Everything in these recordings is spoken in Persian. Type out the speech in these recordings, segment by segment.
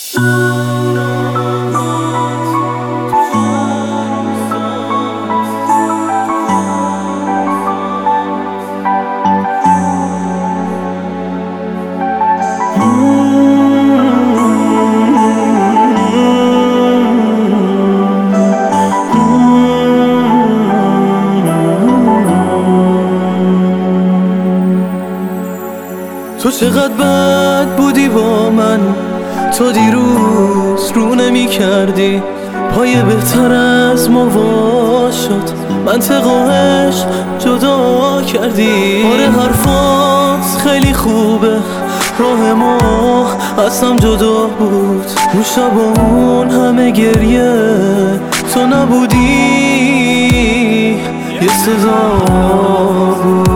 تو چقدر بد بودی با من، تو دیروز رو نمی کردی، پای بهتر از ما وا شد، منطق و عشق جدا کردی. آره حرفات خیلی خوبه، راه ما اصلا جدا بود، اون شب و اون همه گریه تو نبودی، یه صدا بود.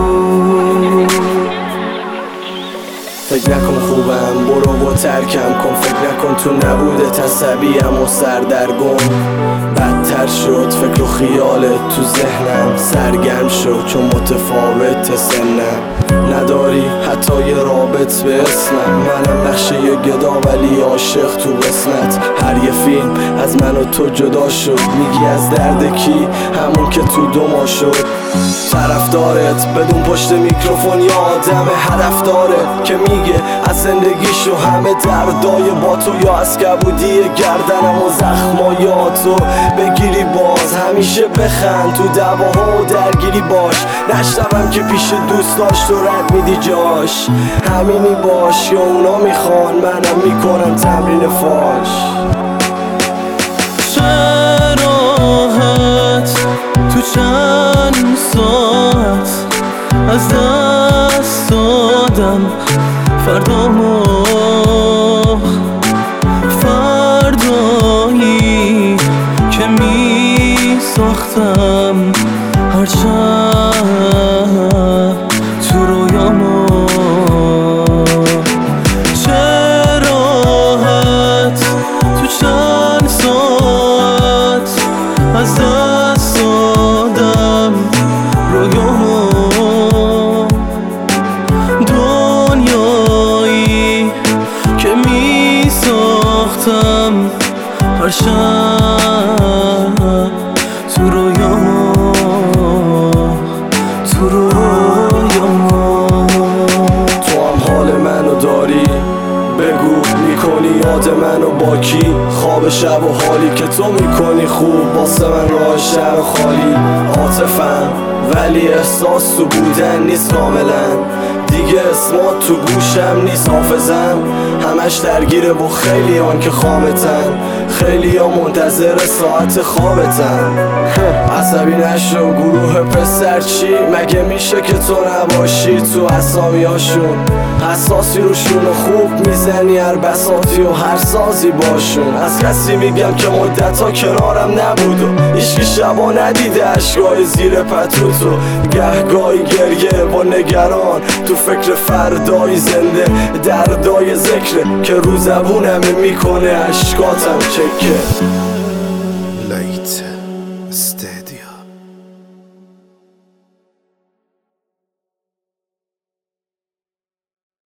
فکر نکن خوبم، برو و ترکم کن، فکر نکن تو نبوده عصبیم و سردرگم. بدتر شد فکر و خیالت تو ذهنم، سرگرم شد چون متفاوت سنم. نداری حتی یه رابط به اسمم، منم نقشه یه گدا ولی عاشق تو قسمت. هر یه فیلم از من و تو جدا شد، میگی از درد کی؟ همون که تو دو ماه شد. طرفدارت بدون پشت میکروفون یه آدم هدف داره که میگه از زندگیشو همه دردای با تو، یا از کبودی گردنم و زخمایاتو بگیری باز. همیشه بخند تو دعواها و درگیری باش، نشنوم که پیش دوست داشت و رد میدی جاش. همینی باش یا اونا میخوان منم میکنم تمرین فاش. چه راحت تو چند ساعت از دست دادم فردامو، فردایی که می ساختم هر شب تو رویامو. چه راحت تو چند ساعت از دست دادم رویامو، دنیایی که می ساختم هر شب تو رویامو، تو رویامو. تو هم حال منو داری؟ بگو میکنی یاد منو با کی؟ خواب شب و حالی که تو میکنی خوب واسه من راه شهر خالی. عاطفم ولی احساس تو بودن نیست کاملا، دیگه اسمات تو گوشم نیست حافظم. همش درگیره و خیلی آن که خامتن، خیلی ها منتظر ساعت خوابتن. عصبی نشو گروه پسر چی؟ مگه میشه که تو نباشی تو اسامیاشون؟ حساسی روشون و خوب میزنی هر بساطی و هر سازی باشون. از کسی میگم که مدت ها کنارم نبود و هیچکی شبا ندیده اشکای زیر پتوتو. گهگاهی گریه با نگران تو فکر فردای زنده، دردای ذکره که رو زبونمه میکنه اشکاتم چکه. Light stay